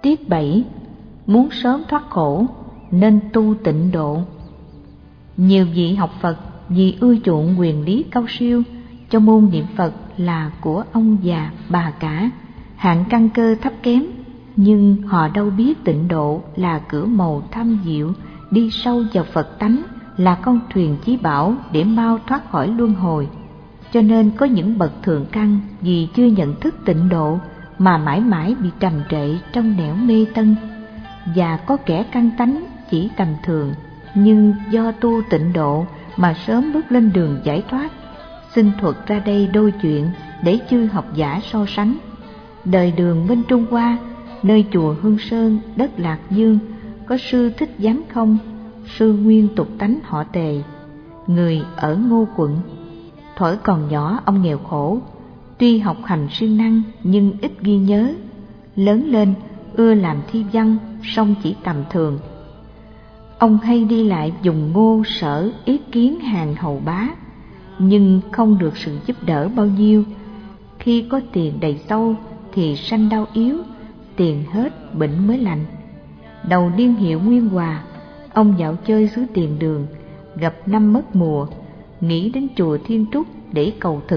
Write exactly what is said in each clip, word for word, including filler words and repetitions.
Tiết bảy. Muốn sớm thoát khổ nên tu tịnh độ. Nhiều vị học Phật vì ưa chuộng quyền lý cao siêu cho môn niệm Phật là của ông già bà cả, hạng căn cơ thấp kém, nhưng họ đâu biết tịnh độ là cửa mầu thâm diệu đi sâu vào Phật tánh, là con thuyền chí bảo để mau thoát khỏi luân hồi. Cho nên có những bậc thượng căn vì chưa nhận thức tịnh độ mà mãi mãi bị trầm trệ trong nẻo mê tân, và có kẻ căn tánh chỉ tầm thường nhưng do tu tịnh độ mà sớm bước lên đường giải thoát. Xin thuật ra đây đôi chuyện để chư học giả so sánh. Đời Đường bên Trung Hoa, nơi chùa Hương Sơn, đất Lạc Dương, có sư Thích Giám Không, sư nguyên tục tánh họ Tề, người ở Ngô Quận. Thuở còn nhỏ ông nghèo khổ, tuy học hành siêng năng nhưng ít ghi nhớ. Lớn lên ưa làm thi văn, song chỉ tầm thường. Ông hay đi lại dùng ngô sở ý kiến hàng hầu bá, nhưng không được sự giúp đỡ bao nhiêu. Khi có tiền đầy sâu thì sanh đau yếu, tiền hết bệnh mới lành. Đầu niên hiệu Nguyên Hòa, ông dạo chơi xứ Tiền Đường, gặp năm mất mùa, nghĩ đến chùa Thiên Trúc để cầu thực.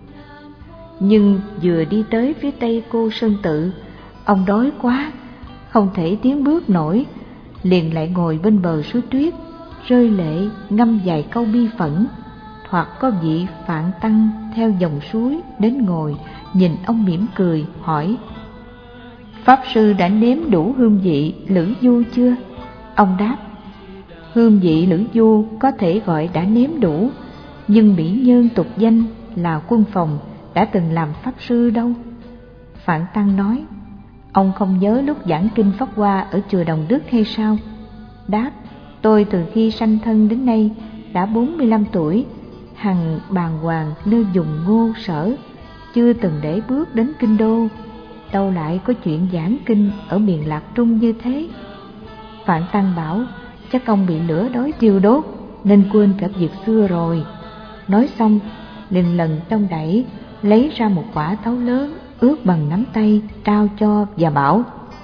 Nhưng vừa đi tới phía tây Cô Sơn Tự, ông đói quá, không thể tiến bước nổi, liền lại ngồi bên bờ suối tuyết, rơi lệ ngâm vài câu bi phẫn. Hoặc có vị Phạn Tăng theo dòng suối đến ngồi, nhìn ông mỉm cười hỏi: Pháp sư đã nếm đủ hương vị lữ du chưa? Ông đáp: Hương vị lữ du có thể gọi đã nếm đủ, nhưng mỹ nhân tục danh là Quân Phòng đã từng làm pháp sư đâu. Phạn Tăng nói: Ông không nhớ lúc giảng kinh Pháp Hoa ở chùa Đồng Đức hay sao? Đáp: Tôi từ khi sanh thân đến nay đã bốn mươi lăm tuổi, hằng bàng hoàng nơi dùng ngô sở, chưa từng để bước đến kinh đô, đâu lại có chuyện giảng kinh ở miền Lạc Trung như thế. Phạn Tăng bảo: Chắc ông bị lửa đói thiêu đốt nên quên cả việc xưa rồi. Nói xong liền lần trong đẩy lấy ra một quả táo lớn ướt bằng nắm tay trao cho và bảo: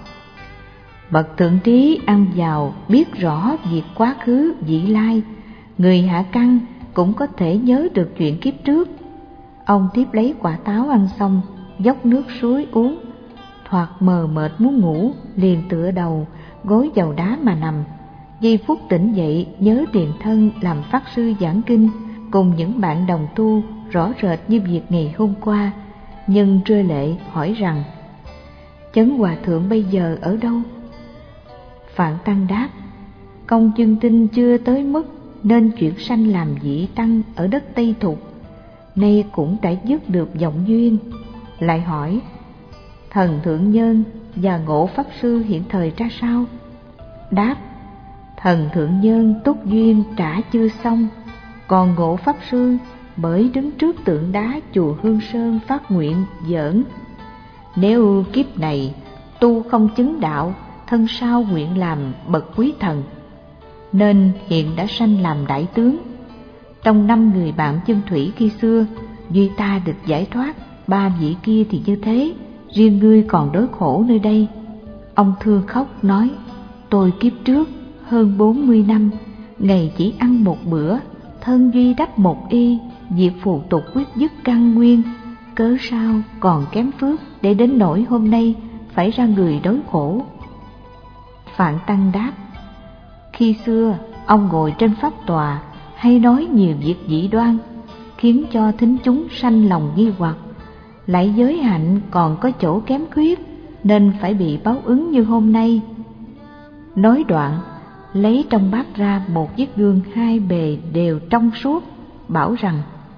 Bậc thượng trí ăn vào biết rõ việc quá khứ vị lai, người hạ căn cũng có thể nhớ được chuyện kiếp trước. Ông tiếp lấy quả táo ăn xong, dốc nước suối uống, thoạt mờ mệt muốn ngủ, liền tựa đầu gối vào đá mà nằm. Giây phút tỉnh dậy nhớ tiền thân làm pháp sư giảng kinh cùng những bạn đồng tu rõ rệt như việc ngày hôm qua, nhưng rơi lệ hỏi rằng: Chấn Hòa Thượng bây giờ ở đâu? Phạn Tăng đáp: Công chân tinh chưa tới mức nên chuyển sanh làm vị tăng ở đất Tây Thục, nay cũng đã dứt được vọng duyên. Lại hỏi: Thần Thượng Nhân và Ngộ Pháp Sư hiện thời ra sao? Đáp: Thần Thượng Nhân túc duyên trả chưa xong, còn Ngộ Pháp Sư bởi đứng trước tượng đá chùa Hương Sơn phát nguyện giỡn: Nếu kiếp này tu không chứng đạo, thân sau nguyện làm bậc quý thần, nên hiện đã sanh làm đại tướng. Trong năm người bạn chân thủy khi xưa, duy ta được giải thoát, ba vị kia thì như thế, riêng ngươi còn đói khổ nơi đây. Ông thương khóc nói: Tôi kiếp trước hơn bốn mươi năm, ngày chỉ ăn một bữa, thân duy đắp một y, việc phù tục quyết dứt căn nguyên, cớ sao còn kém phước để đến nỗi hôm nay phải ra người đói khổ. Phạn Tăng đáp: Khi xưa ông ngồi trên pháp tòa hay nói nhiều việc dị đoan, khiến cho thính chúng sanh lòng nghi hoặc, lại giới hạnh còn có chỗ kém khuyết, nên phải bị báo ứng như hôm nay. Nói đoạn lấy trong bát ra một chiếc gương hai bề đều trong suốt, bảo rằng: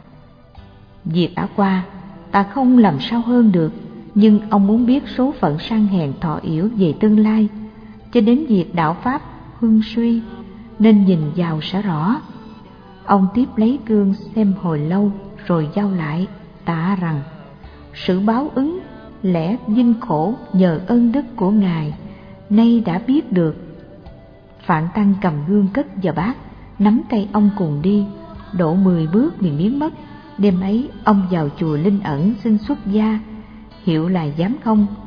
Việc đã qua ta không làm sao hơn được, nhưng ông muốn biết số phận sang hèn thọ yểu về tương lai, cho đến việc đạo pháp hưng suy, nên nhìn vào sẽ rõ. Ông tiếp lấy gương xem hồi lâu rồi giao lại, tạ rằng: Sự báo ứng lẽ vinh khổ nhờ ơn đức của Ngài, nay đã biết được. Phạn Tăng cầm gương cất vào bát, nắm tay ông cùng đi, độ mười bước thì biến mất. Đêm ấy ông vào chùa Linh Ẩn xin xuất gia, hiệu là Giám Không.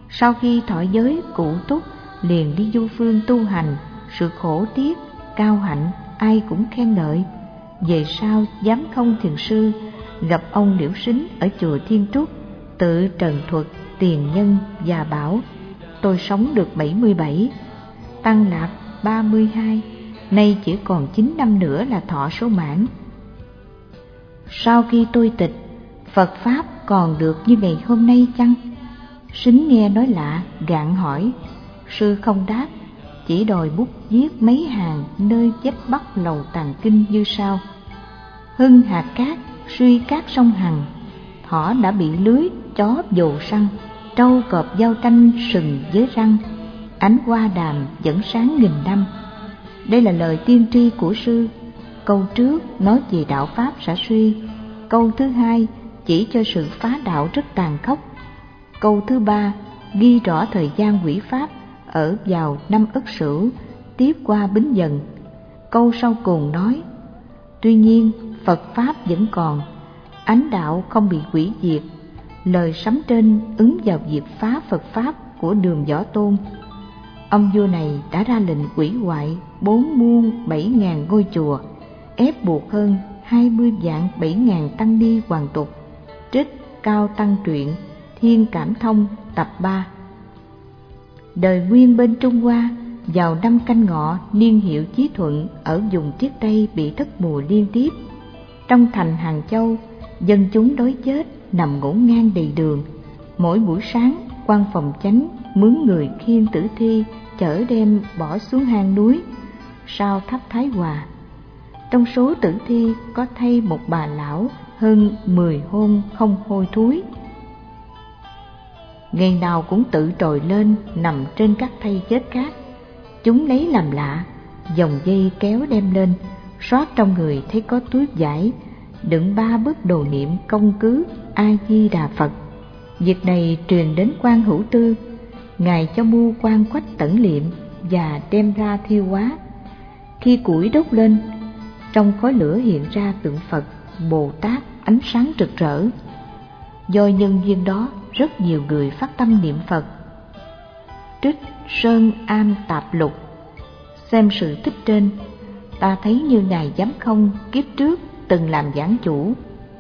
Sau khi thọ giới cụ túc, liền đi du phương tu hành, sự khổ tiết, cao hạnh ai cũng khen ngợi. Về sau Giám Không Thiền Sư gặp ông Liễu Sính ở chùa Thiên Trúc, tự trần thuật tiền nhân và bảo: tôi sống được bảy mươi bảy, Tăng Lạc ba mươi hai, nay chỉ còn chín năm nữa là thọ số mãn. Sau khi tôi tịch, Phật Pháp còn được như ngày hôm nay chăng? Sính nghe nói lạ, gạn hỏi. Sư không đáp, chỉ đòi bút viết mấy hàng nơi chép bắt lầu tàng kinh như sau: hưng hạt cát, suy cát sông Hằng, thỏ đã bị lưới, chó vồ săn, trâu cọp giao tranh sừng với răng, ánh hoa đàm vẫn sáng nghìn năm. Đây là lời tiên tri của sư. Câu trước nói về đạo Pháp xả suy, câu thứ hai chỉ cho sự phá đạo rất tàn khốc, câu thứ ba ghi rõ thời gian hủy Pháp ở vào năm Ất Sửu tiếp qua Bính Dần. Câu sau cùng nói: tuy nhiên Phật Pháp vẫn còn, ánh đạo không bị hủy diệt. Lời sấm trên ứng vào việc phá Phật Pháp của Đường Võ Tôn. Ông vua này đã ra lệnh hủy hoại bốn muôn bảy ngàn ngôi chùa, ép buộc hơn hai mươi vạn bảy ngàn tăng ni hoàn tục. Trích Cao Tăng Truyện, Thiên Cảm Thông, tập ba. Đời Nguyên bên Trung Hoa, vào năm Canh Ngọ, niên hiệu Chí Thuận, ở vùng Tiết Tây bị thất mùa liên tiếp. Trong thành Hàng Châu, dân chúng đói chết, nằm ngổn ngang đầy đường. Mỗi buổi sáng, quan phòng chánh mướn người khiêng tử thi, chở đem bỏ xuống hang núi sau tháp Thái Hòa. Trong số tử thi có thay một bà lão hơn mười hôm không hôi thối, ngày nào cũng tự trồi lên nằm trên các thây chết khác. Chúng lấy làm lạ, dòng dây kéo đem lên, xót trong người thấy có túi vải đựng ba bức đồ niệm công cứ A Di Đà Phật. Việc này truyền đến quan Hữu Tư, ngài cho mua quan quách tẩn liệm và đem ra thiêu hóa. Khi củi đốt lên, trong khói lửa hiện ra tượng Phật, Bồ Tát ánh sáng rực rỡ. Do nhân duyên đó, rất nhiều người phát tâm niệm Phật. Trích Sơn Am Tạp Lục. Xem sự tích trên, ta thấy như ngài Giám Không kiếp trước từng làm giảng chủ.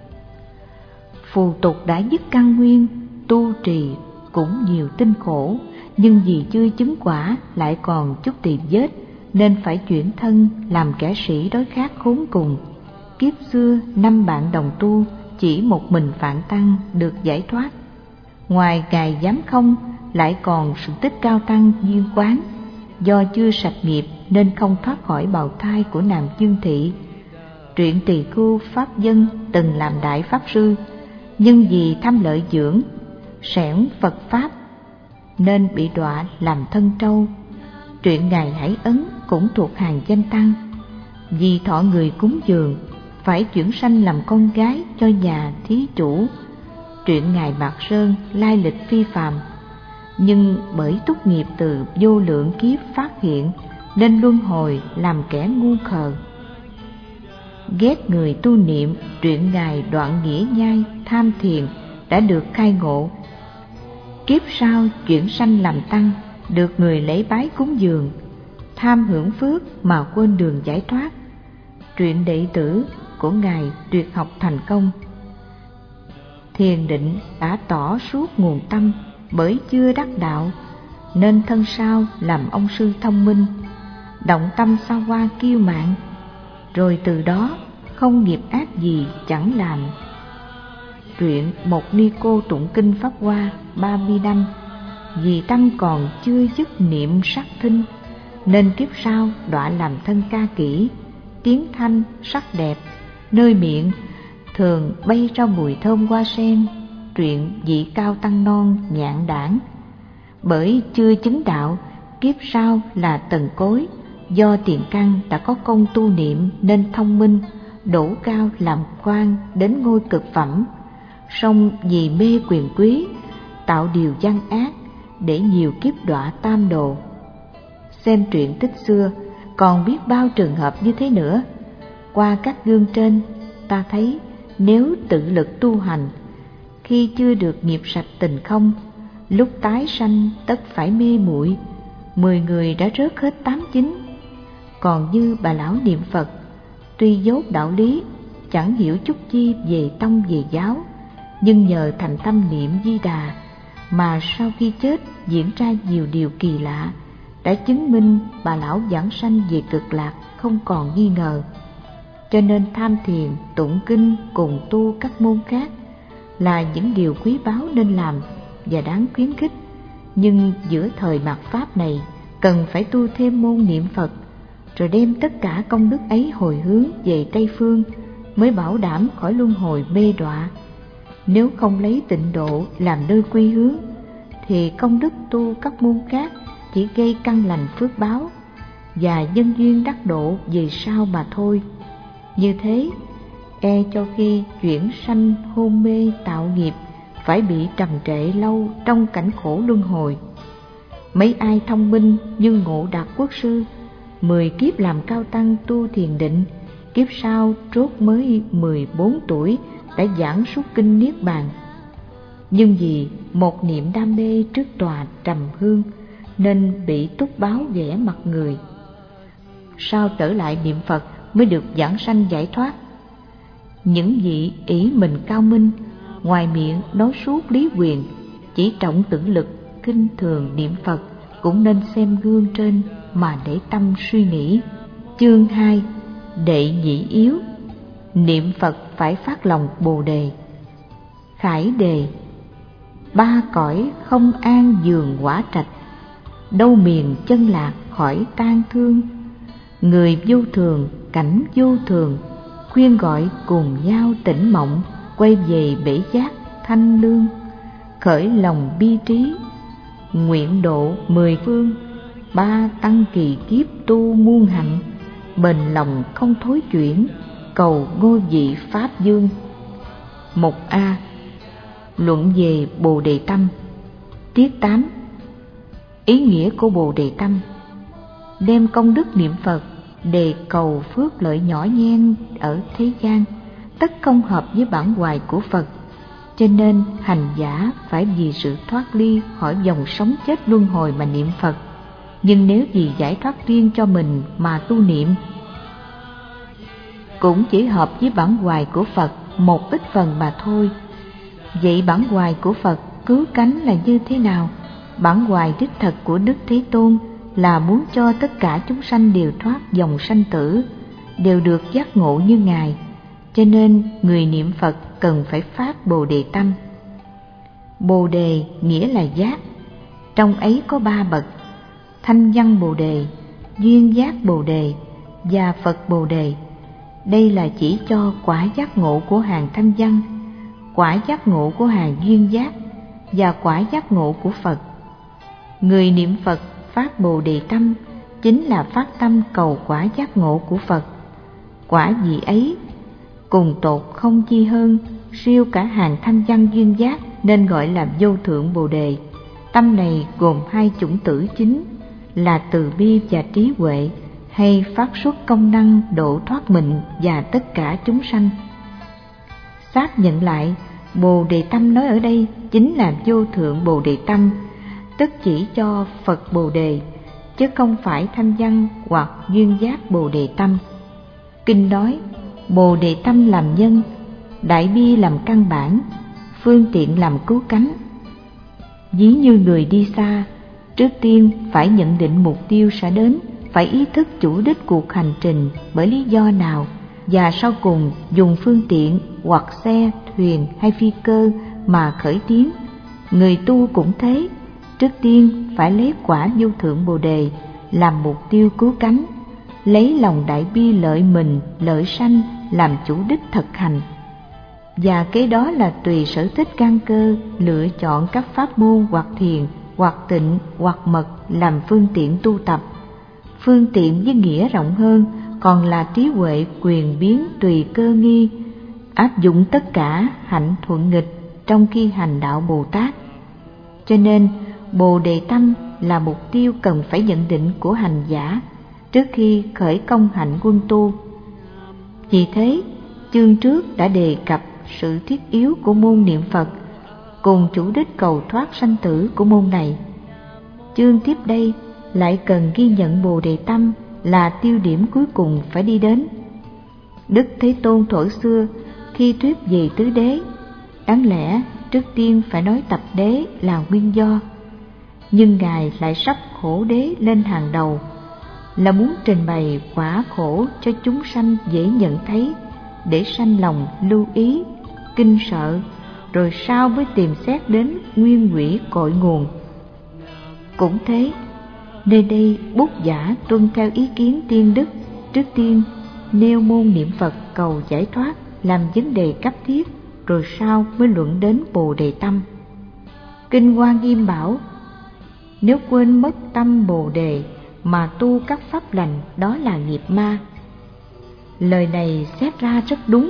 Phù tục đã dứt căn nguyên, tu trì cũng nhiều tinh khổ, nhưng vì chưa chứng quả lại còn chút tiền vết, nên phải chuyển thân làm kẻ sĩ đói khát khốn cùng. Kiếp xưa năm bạn đồng tu, chỉ một mình Phạn Tăng được giải thoát. Ngoài ngài Giám Không lại còn sự tích Cao Tăng Duyên Quán, do chưa sạch nghiệp nên không thoát khỏi bào thai của nàng Dương Thị. Truyện Tỳ Khưu Pháp Dân từng làm đại pháp sư, nhưng vì tham lợi dưỡng, sẻn Phật Pháp nên bị đọa làm thân trâu. Truyện ngài Hải Ấn cũng thuộc hàng danh tăng, vì thọ người cúng dường phải chuyển sanh làm con gái cho nhà thí chủ. Truyện ngài Mạc Sơn lai lịch phi phàm, nhưng bởi túc nghiệp từ vô lượng kiếp phát hiện nên luân hồi làm kẻ ngu khờ. Ghét người tu niệm, truyện ngài Đoạn Nghĩa Nhai tham thiền đã được khai ngộ. Kiếp sau chuyển sanh làm tăng, được người lễ bái cúng dường, tham hưởng phước mà quên đường giải thoát. Truyện đệ tử của ngài Tuyệt Học Thành Công, thiền định đã tỏ suốt nguồn tâm, bởi chưa đắc đạo nên thân sau làm ông sư thông minh, động tâm xa hoa kiêu mạn, rồi từ đó không nghiệp ác gì chẳng làm. Truyện Một Ni Cô tụng kinh Pháp Hoa ba mươi năm, vì tâm còn chưa dứt niệm sắc thinh, nên kiếp sau đọa làm thân ca kỹ, tiếng thanh sắc đẹp, nơi miệng thường bay ra mùi thơm hoa sen. Truyện Vị Cao Tăng Non Nhạn Đảng, bởi chưa chứng đạo, kiếp sau là tần cối, do tiền căn đã có công tu niệm nên thông minh, đỗ cao làm quan đến ngôi cực phẩm, song vì mê quyền quý tạo điều gian ác, để nhiều kiếp đọa tam đồ. Xem truyện tích xưa còn biết bao trường hợp như thế nữa. Qua các gương trên, ta thấy nếu tự lực tu hành, khi chưa được nghiệp sạch tình không, lúc tái sanh tất phải mê muội, mười người đã rớt hết tám chín. Còn như bà lão niệm Phật, tuy dốt đạo lý, chẳng hiểu chút chi về tông về giáo, nhưng nhờ thành tâm niệm Di Đà mà sau khi chết diễn ra nhiều điều kỳ lạ, đã chứng minh bà lão vãng sanh về cực lạc không còn nghi ngờ. Cho nên tham thiền, tụng kinh cùng tu các môn khác là những điều quý báu nên làm và đáng khuyến khích. Nhưng giữa thời mạt Pháp này cần phải tu thêm môn niệm Phật, rồi đem tất cả công đức ấy hồi hướng về Tây Phương, mới bảo đảm khỏi luân hồi mê đọa. Nếu không lấy tịnh độ làm nơi quy hướng, thì công đức tu các môn khác chỉ gây căn lành phước báo và nhân duyên đắc độ về sau mà thôi. Như thế, e cho khi chuyển sanh hôn mê tạo nghiệp phải bị trầm trệ lâu trong cảnh khổ luân hồi. Mấy ai thông minh như Ngộ Đạt Quốc sư, mười kiếp làm cao tăng tu thiền định, kiếp sau trốt mới mười bốn tuổi đã giảng xuất kinh Niết Bàn. Nhưng vì một niệm đam mê trước tòa trầm hương nên bị túc báo ghẻ mặt người, sau trở lại niệm Phật mới được giảng sanh giải thoát. Những vị ý mình cao minh, ngoài miệng nói suốt lý quyền, chỉ trọng tự lực, khinh thường niệm Phật, cũng nên xem gương trên mà để tâm suy nghĩ. Chương hai. Đệ nhị yếu. Niệm Phật phải phát lòng Bồ Đề. Khải đề: ba cõi không an giường quả trạch, đâu miền chân lạc khỏi tan thương. Người vô thường, cảnh vô thường, khuyên gọi cùng nhau tỉnh mộng, quay về bể giác thanh lương. Khởi lòng bi trí, nguyện độ mười phương, ba tăng kỳ kiếp tu muôn hạnh, bền lòng không thối chuyển, cầu ngôi vị Pháp Dương. Một A. Luận về Bồ Đề Tâm. Tiết tám. Ý nghĩa của Bồ Đề Tâm: đem công đức niệm Phật đề cầu phước lợi nhỏ nhen ở thế gian, tất không hợp với bản hoài của Phật. Cho nên hành giả phải vì sự thoát ly khỏi dòng sống chết luân hồi mà niệm Phật. Nhưng nếu vì giải thoát riêng cho mình mà tu niệm, cũng chỉ hợp với bản hoài của Phật một ít phần mà thôi. Vậy bản hoài của Phật cứu cánh là như thế nào? Bản hoài đích thực của Đức Thế Tôn là muốn cho tất cả chúng sanh đều thoát dòng sanh tử, đều được giác ngộ như Ngài. Cho nên người niệm Phật cần phải phát Bồ Đề Tâm. Bồ Đề nghĩa là giác. Trong ấy có ba bậc: Thanh Văn Bồ Đề, Duyên Giác Bồ Đề và Phật Bồ Đề. Đây là chỉ cho quả giác ngộ của hàng Thanh Văn, quả giác ngộ của hàng Duyên Giác và quả giác ngộ của Phật. Người niệm Phật phát Bồ Đề Tâm chính là phát tâm cầu quả giác ngộ của Phật. Quả vị ấy cùng tột không chi hơn, siêu cả hàng Thanh Văn Duyên Giác, nên gọi là vô thượng Bồ Đề. Tâm này gồm hai chủng tử chính là từ bi và trí huệ, hay phát xuất công năng độ thoát mình và tất cả chúng sanh. Xác nhận lại, Bồ Đề Tâm nói ở đây chính là vô thượng Bồ Đề Tâm, tức chỉ cho Phật Bồ Đề, chứ không phải Thanh Văn hoặc Duyên Giác Bồ Đề Tâm. Kinh nói Bồ Đề Tâm làm nhân, đại bi làm căn bản, phương tiện làm cứu cánh. Ví như người đi xa, trước tiên phải nhận định mục tiêu sẽ đến, phải ý thức chủ đích cuộc hành trình bởi lý do nào, và sau cùng dùng phương tiện hoặc xe, thuyền hay phi cơ mà khởi tiến. Người tu cũng thế, trước tiên phải lấy quả vô thượng Bồ Đề làm mục tiêu cứu cánh, lấy lòng đại bi lợi mình, lợi sanh làm chủ đích thực hành. Và kế đó là tùy sở thích căn cơ lựa chọn các pháp môn hoặc thiền, hoặc tịnh, hoặc mật làm phương tiện tu tập. Phương tiện với nghĩa rộng hơn còn là trí huệ quyền biến tùy cơ nghi, áp dụng tất cả hạnh thuận nghịch trong khi hành đạo Bồ Tát. Cho nên Bồ Đề Tâm là mục tiêu cần phải nhận định của hành giả trước khi khởi công hạnh quân tu. Vì thế, chương trước đã đề cập sự thiết yếu của môn niệm Phật cùng chủ đích cầu thoát sanh tử của môn này. Chương tiếp đây lại cần ghi nhận Bồ Đề Tâm là tiêu điểm cuối cùng phải đi đến. Đức Thế Tôn thuở xưa khi thuyết về tứ đế, đáng lẽ trước tiên phải nói tập đế là nguyên do, nhưng Ngài lại sắp khổ đế lên hàng đầu, là muốn trình bày quả khổ cho chúng sanh dễ nhận thấy, để sanh lòng lưu ý, kinh sợ, rồi sau mới tìm xét đến nguyên quỷ cội nguồn. Cũng thế, nơi đây Bút Giả tuân theo ý kiến tiên đức, trước tiên nêu môn niệm Phật cầu giải thoát làm vấn đề cấp thiết, rồi sau mới luận đến Bồ Đề Tâm. Kinh Hoa Nghiêm bảo, nếu quên mất tâm Bồ Đề mà tu các pháp lành, đó là nghiệp ma. Lời này xét ra rất đúng.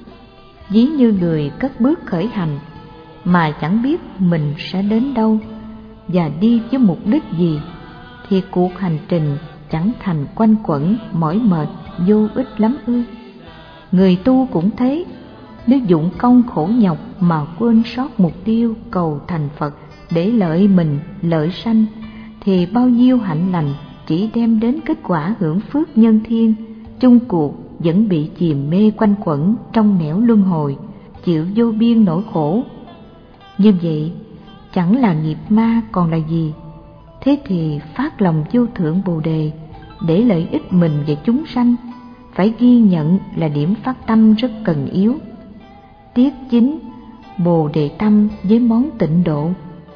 Ví như người cất bước khởi hành mà chẳng biết mình sẽ đến đâu và đi với mục đích gì, thì cuộc hành trình chẳng thành quanh quẩn, mỏi mệt, vô ích lắm ư. Người tu cũng thế, nếu dụng công khổ nhọc mà quên sót mục tiêu cầu thành Phật để lợi mình, lợi sanh, thì bao nhiêu hạnh lành chỉ đem đến kết quả hưởng phước nhân thiên, chung cuộc vẫn bị chìm mê quanh quẩn trong nẻo luân hồi, chịu vô biên nỗi khổ. Như vậy chẳng là nghiệp ma còn là gì? Thế thì phát lòng vô thượng Bồ Đề để lợi ích mình và chúng sanh, phải ghi nhận là điểm phát tâm rất cần yếu. Tiết chính Bồ Đề Tâm với món tịnh độ.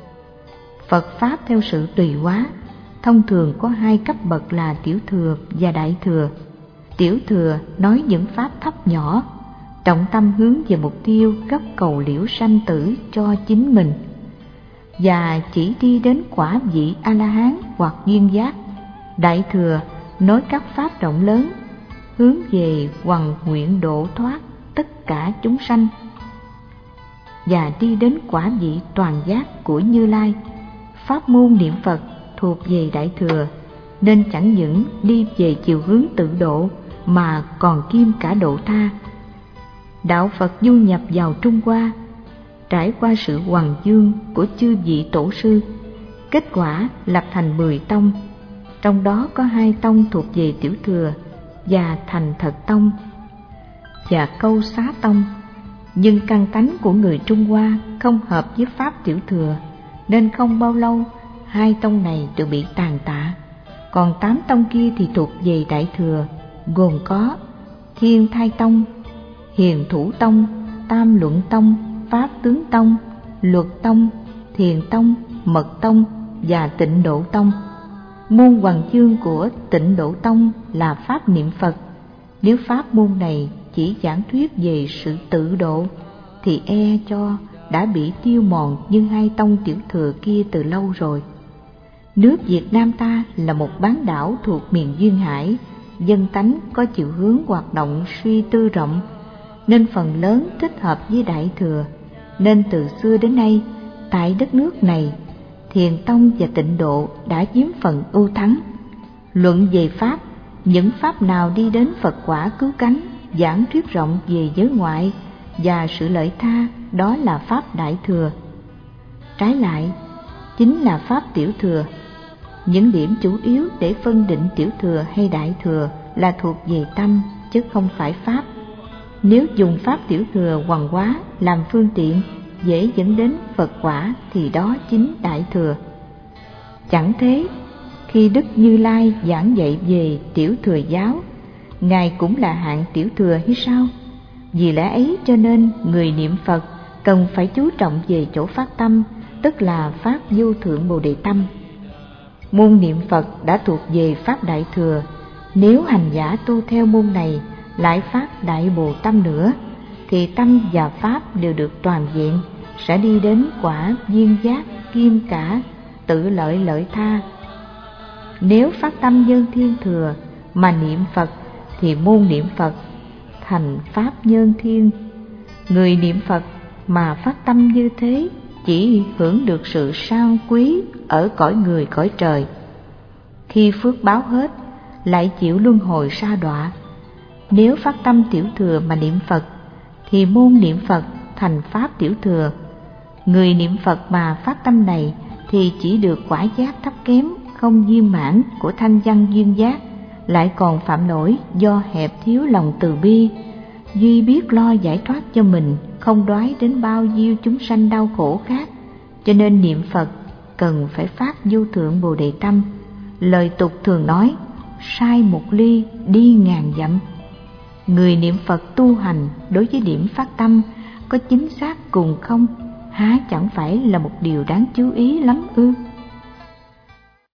Phật Pháp theo sự tùy hóa, thông thường có hai cấp bậc là tiểu thừa và đại thừa. Tiểu thừa nói những pháp thấp nhỏ, trọng tâm hướng về mục tiêu gấp cầu liễu sanh tử cho chính mình, và chỉ đi đến quả vị A-la-hán hoặc duyên giác. Đại thừa nói các pháp rộng lớn, hướng về hoằng nguyện độ thoát tất cả chúng sanh, và đi đến quả vị toàn giác của Như Lai. Pháp môn niệm Phật thuộc về đại thừa, nên chẳng những đi về chiều hướng tự độ mà còn kiêm cả độ tha. Đạo Phật du nhập vào Trung Hoa, trải qua sự hoằng dương của chư vị tổ sư, kết quả lập thành mười tông, trong đó có hai tông thuộc về tiểu thừa và Thành Thật Tông và Câu Xá Tông. Nhưng căn tánh của người Trung Hoa không hợp với pháp tiểu thừa, nên không bao lâu hai tông này đều bị tàn tạ. Còn tám tông kia thì thuộc về đại thừa, gồm có Thiên Thai Tông, Hiền Thủ Tông, Tam Luận Tông, Pháp Tướng Tông, Luật Tông, Thiền Tông, Mật Tông và Tịnh Độ Tông. Môn Hoằng Dương của Tịnh Độ Tông là pháp niệm Phật. Nếu pháp môn này chỉ giảng thuyết về sự tự độ, thì e cho đã bị tiêu mòn như hai tông tiểu thừa kia từ lâu rồi. Nước Việt Nam ta là một bán đảo thuộc miền duyên hải, dân tánh có chiều hướng hoạt động suy tư rộng, nên phần lớn thích hợp với đại thừa. Nên từ xưa đến nay, tại đất nước này, Thiền Tông và Tịnh Độ đã chiếm phần ưu thắng. Luận về pháp, những pháp nào đi đến Phật quả cứu cánh, giảng thuyết rộng về giới ngoại và sự lợi tha, đó là pháp đại thừa. Trái lại, chính là pháp tiểu thừa. Những điểm chủ yếu để phân định tiểu thừa hay đại thừa là thuộc về tâm, chứ không phải pháp. Nếu dùng pháp tiểu thừa hoằng hóa làm phương tiện dễ dẫn đến Phật quả, thì đó chính đại thừa. Chẳng thế, khi Đức Như Lai giảng dạy về tiểu thừa giáo, Ngài cũng là hạng tiểu thừa hay sao? Vì lẽ ấy cho nên người niệm Phật cần phải chú trọng về chỗ phát tâm, tức là pháp vô thượng Bồ Đề Tâm. Môn niệm Phật đã thuộc về pháp đại thừa, nếu hành giả tu theo môn này lại phát đại Bồ Tâm nữa, thì tâm và pháp đều được toàn vẹn, sẽ đi đến quả viên giác kim cả, tự lợi lợi tha. Nếu phát tâm nhân thiên thừa mà niệm Phật, thì môn niệm Phật thành pháp nhân thiên. Người niệm Phật mà phát tâm như thế chỉ hưởng được sự sang quý ở cõi người cõi trời. Khi phước báo hết, lại chịu luân hồi sa đọa. Nếu phát tâm tiểu thừa mà niệm Phật, thì môn niệm Phật thành pháp tiểu thừa. Người niệm Phật mà phát tâm này thì chỉ được quả giác thấp kém, không viên mãn của thanh văn duyên giác, lại còn phạm lỗi do hẹp thiếu lòng từ bi, duy biết lo giải thoát cho mình, không đoái đến bao nhiêu chúng sanh đau khổ khác. Cho nên niệm Phật cần phải phát vô thượng Bồ Đề tâm. Lời tục thường nói, sai một ly đi ngàn dặm. Người niệm Phật tu hành đối với điểm phát tâm có chính xác cùng không, há chẳng phải là một điều đáng chú ý lắm ư?